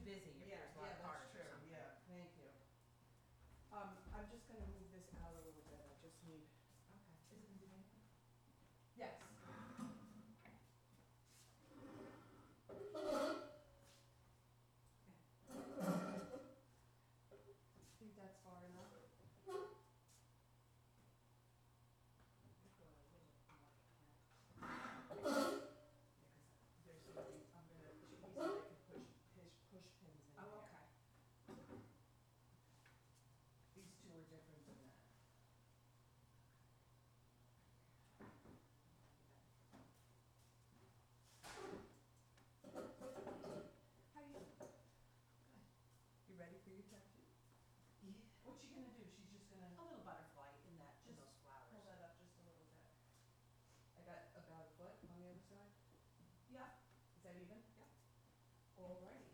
busy if Yeah, there's a lot yeah, of cars that's or true, something. yeah, thank you. I'm just gonna move this out a little bit, I just need, Okay. Is it in Dominican? yes. Think that's far enough? There's something, he said I could push pins in there. Oh, okay. These two are different than that. How you doing? Good. You ready for your tattoo? Yeah. What's she gonna do? She's just gonna A little butterfly in that, in just those flowers. pull that up just a little bit. I got about a foot on the other side. Yeah. Is that even? Yeah. Alrighty.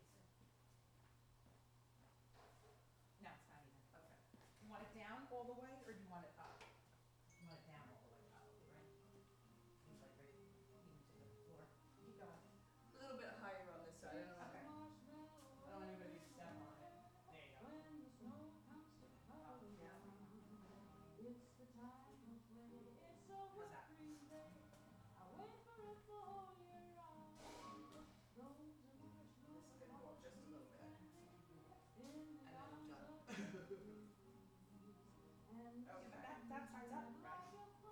No, it's not even. Okay. You want it down all the way, or do you want it up? You want it down all the way, probably, right? Seems like right even to the floor. Keep going. A little bit higher on this side. Okay. I don't want anybody to step on it. There you go. How's that? This is gonna go up just a little bit. And then I'm done. Okay. Yeah, but that side's up, right?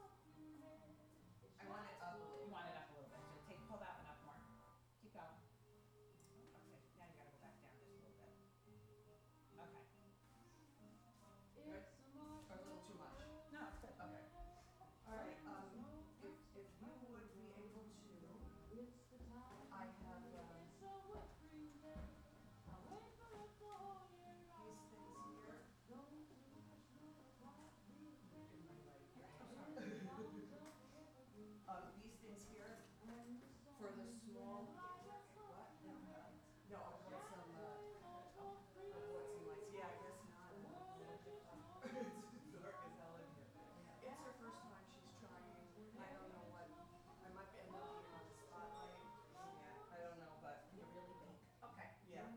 I want it up a little. You want it up a little bit, so pull that one up more. Keep going. Okay, now you gotta go back down just a little bit. Okay. Good? Or a little too much? No, it's good. Okay. Alright, if you would be able to, I have, these things here. These things here, for the small, what? No, I bought some lights, yeah, I guess not. It's dark as hell in here. It's her first time she's trying, I don't know what, I might end up being on the spotlight, yeah, I don't know, but. You're really big. Okay. Yeah.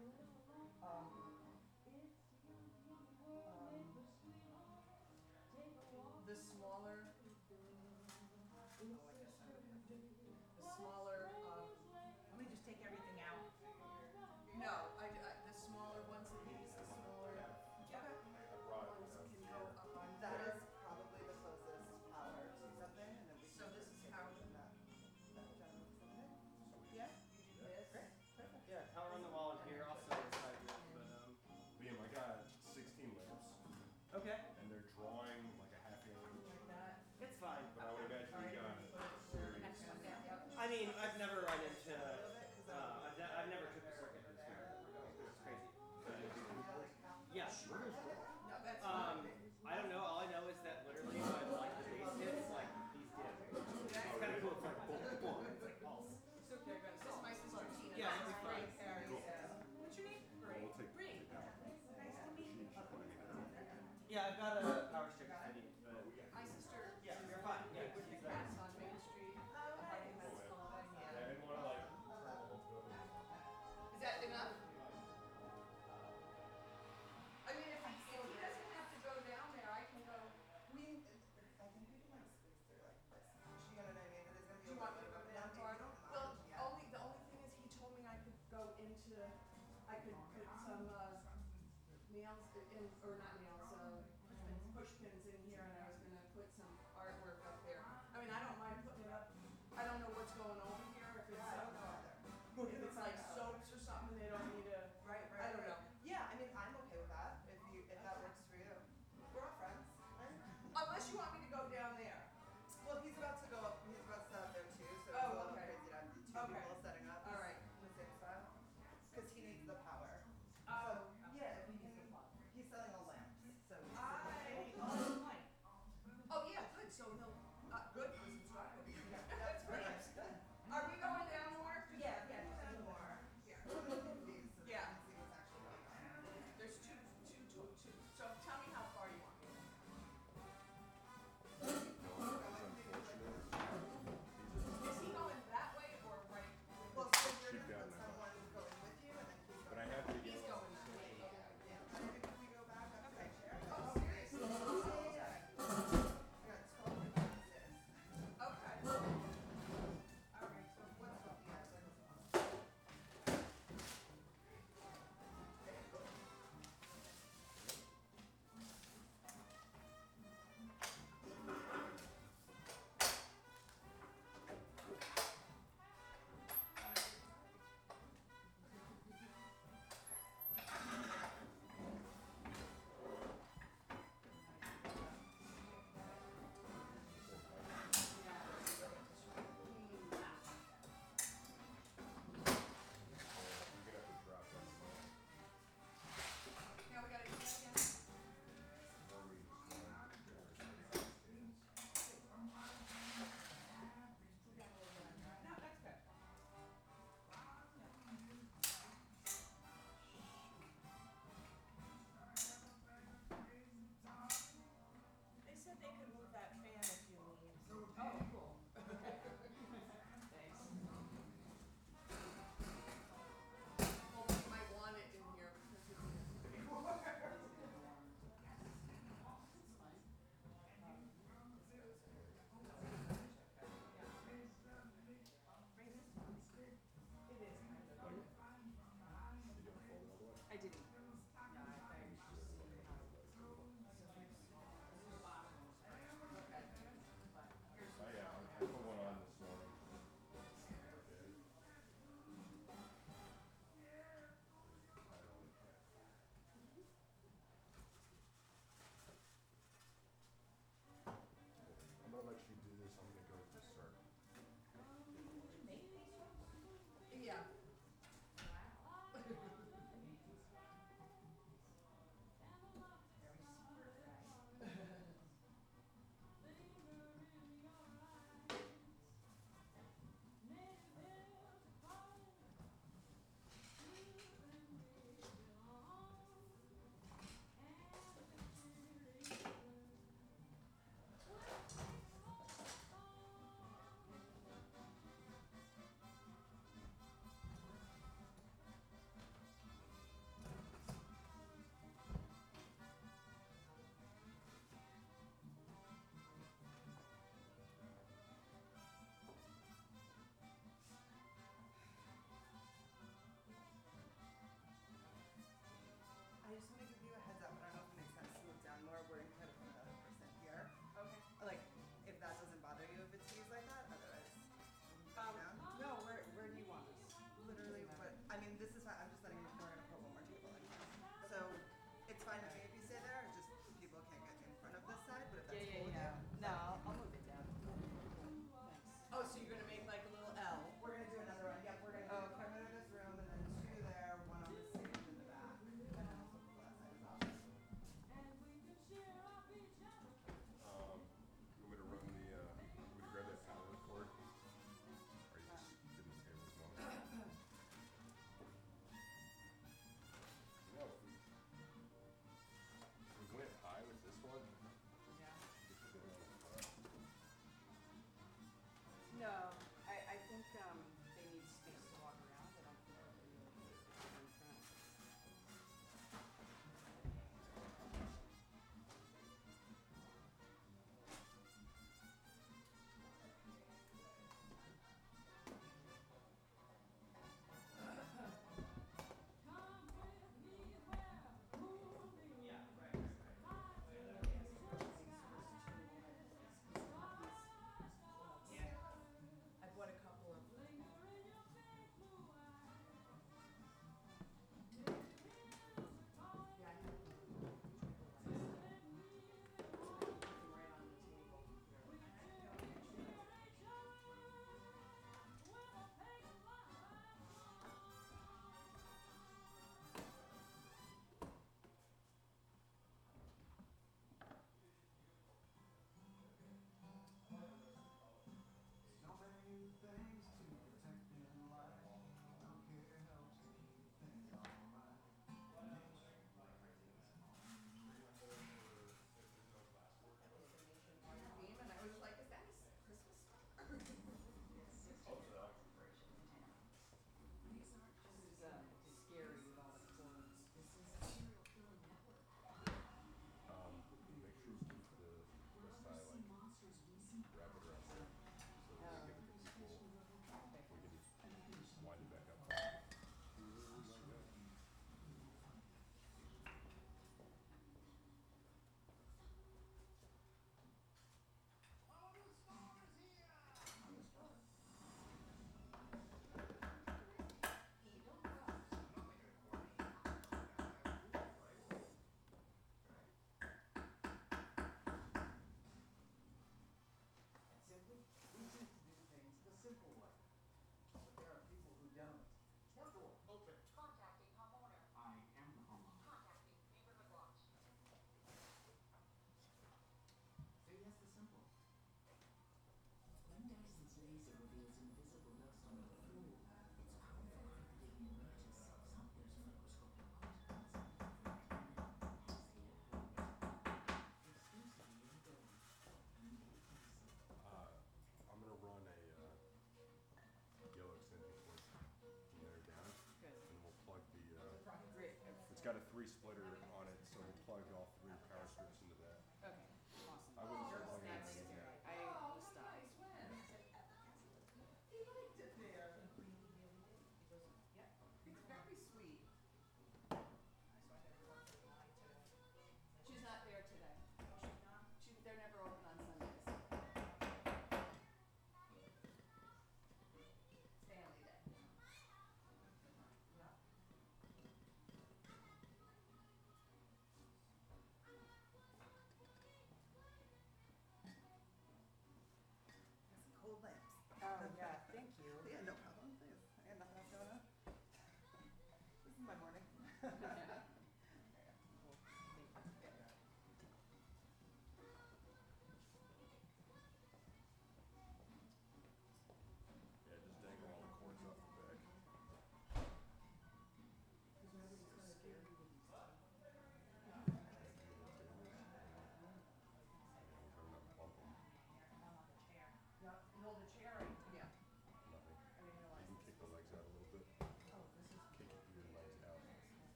The smaller, oh, I guess I would have to, the smaller, Let me just take everything out. no, the smaller ones of these, the smaller, Yeah. ones can go up on That here. is probably the closest power to something, and then we So can this is how, that general something. yeah, you do this. Yeah, power on the wall in here, also inside here, but Liam, I got 16 lamps, okay, and they're drawing like a half inch. Like that. it's fine. But I would imagine you got The next one down, yep. I mean, I've never run into, I've never took a circuit this year. It's crazy. Yeah. No, that's I don't know. All I know is that literally when like the bass hits, like these dip. It's kind of cool. It's like boom, boom. It's like pulse. So they're good. This is my sister Tina. Yeah, This is it'll be Bree fine. Carey. Cool. What's your name? We'll take Bree. take that. Nice to meet you. Yeah, I've got a power stick if I need, but My sister. yeah, you're fine. Yeah, With the she's cats there. on Main Street. Apartment that's called, I yeah. didn't want to like. Is that enough? I mean, if he doesn't have to go down there, I can go. I think we can like squeeze through like this. You know what I mean? It is gonna be Do you want me to go down if far? you don't Well, mind, yeah. the only thing is he told me I could go into, I could put some, nails in, or not nails, push pins in here, and I was gonna put some artwork up there. I mean, I don't mind putting it up, I don't know what's going over here, if it's, I don't know either. if it's like soaps or something, they don't need a, Right, I don't know. Yeah, I mean, I'm okay with that, if that works for you. We're all friends. Unless you want me to go down there. Well, he's about to go up, he's about to set up there too, so it's Oh, a little okay. crazy to have two Okay. people setting up. All right. On the same spot. Cause he needs the power. Oh, So, yeah, if we need, he's selling a lamp.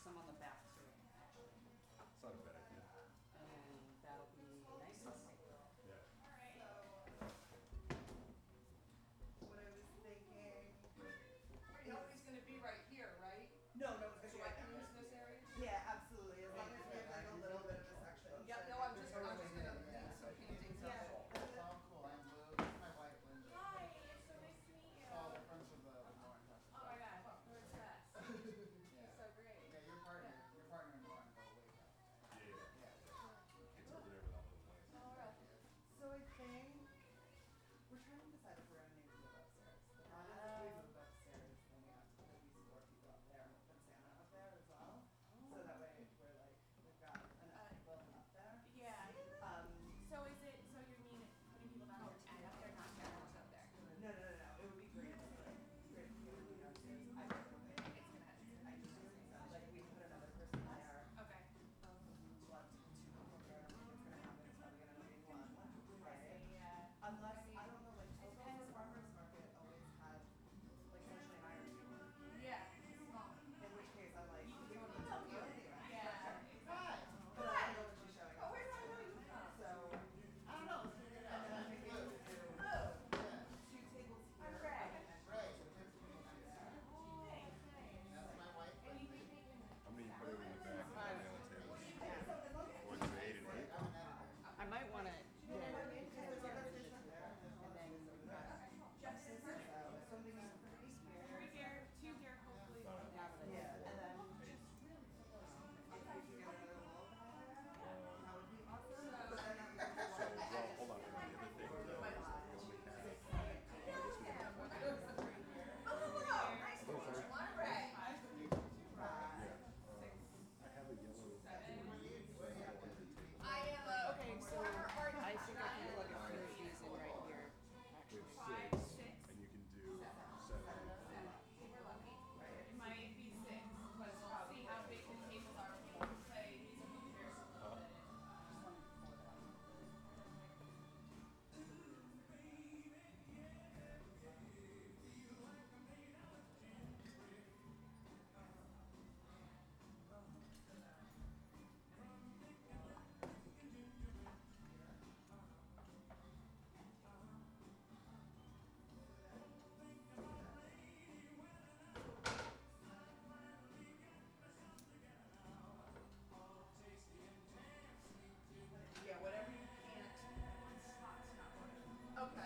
some on the back too, actually. It's not a bad idea. And then that'll be nice and safe. Yeah. What I was thinking. Wait, nobody's gonna be right here, right? No, no, it's So gonna I be can right use this area? there. Yeah, absolutely. As long as we have like a little bit of a section. Yeah, no, I'm just gonna need some paintings of Yeah. it. Oh, cool. I'm Lou. This is my wife, Linda. Hi, it's so nice to meet you. Oh, they're friends with Lauren. Oh my god, we're obsessed. Yeah. It's so great. Yeah, your partner and Lauren go way back. Yeah. Yeah. Kids over there with all those lights. Oh, really? So I think we're trying to decide if we're gonna maybe move upstairs. The problem is if we move upstairs, then we have to put at least 4 people up there and put Santa up there as well. So that way we're like, we've got enough people up there. Yeah. Um, So is it, so you mean putting people down here and up there, not cameras up there? no, no, no, no. It would be great to like, great if you would be downstairs. I don't think It's gonna, I just think so. Like we put another person there. okay. Left 2 people there. It's gonna happen. It's probably gonna be 1, right? Yeah. Unless, I don't know, like Toko's farmer's market always had like socially hired people. Yeah, small. In which case I'm like, You we can don't totally need help to you. go anyway. Yeah. Hi. But I don't know when she's showing Oh, up. where do I know you from? So, I don't know. Let's figure it and out. then I think we Lou. would do Yeah. 2 tables here. I'm Greg. and then Ray. two tables there. Thanks, nice. That's my wife, And you Lindsay. think they can, I'm gonna put it in the back of the nail table. Yeah, so as long as What's the 8 and 8? I'm an editor. I might wanna, you know what I mean? Because there's other fish up there and there's and then other fish over there. Just this So, something is pretty here. 3 here, 2 here, hopefully. Yeah, and then if we could get another wall behind there, that would be awesome. But then I'm So, well, hold on. The other thing is that we only have, I guess we have 20. Oh, nice to meet you. I'm Ray. I have a yellow. I am a okay, so former art I think I can instructor. plug a few of these in right here. We Actually. have 6, and you can do 7. We're lucky. It might be 6, but we'll see how big the tables are. People can say these are moving very slowly. Yeah, whatever you can't. Okay.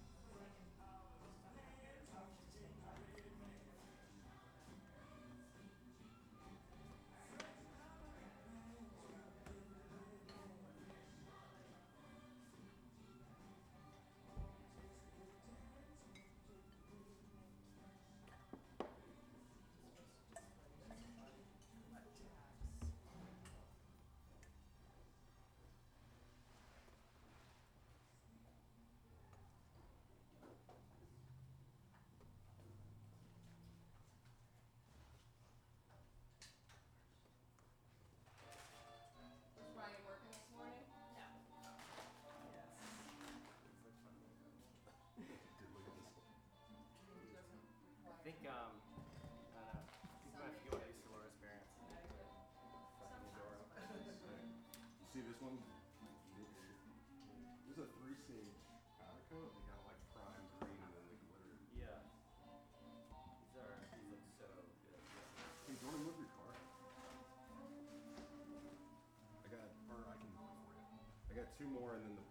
Was Ryan working this morning? Yes. It's like fun. Dude, look at this. He doesn't I require. think, I don't know. He's gonna have to go to East Dolores parents. Fucking the door open. You see this one? There's a 3-stage powder coat. They got like prime green and then the glitter. Yeah. These look so good. Hey, do you want to move your car? I got, or I can move it for you. I got 2 more and then the